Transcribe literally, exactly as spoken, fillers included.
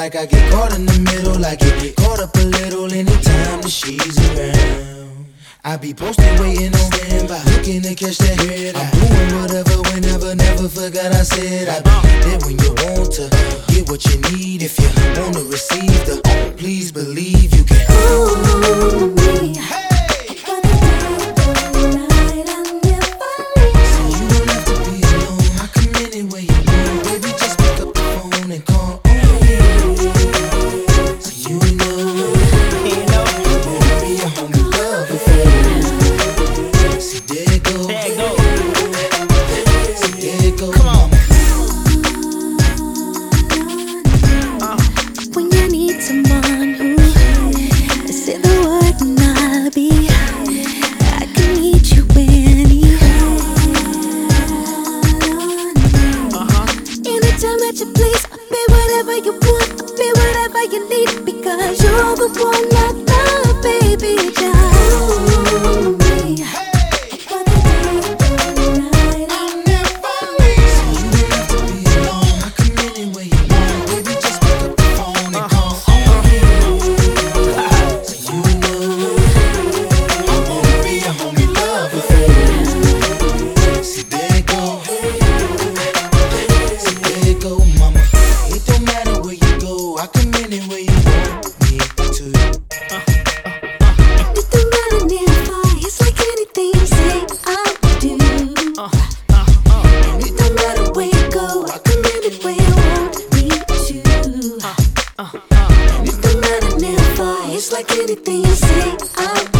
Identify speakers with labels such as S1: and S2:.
S1: like I get caught in the middle, like I get caught up a little anytime that she's around. I be posted waiting on standby, looking to catch that red eye. I'm doing whatever, whenever, never forgot I said I be there when you want to get what you need. If you wanna receive the, please believe you can.
S2: Ooh, me. You want, be whatever you need, because you're the one I love, baby. Just me. It's like anything you say, I'll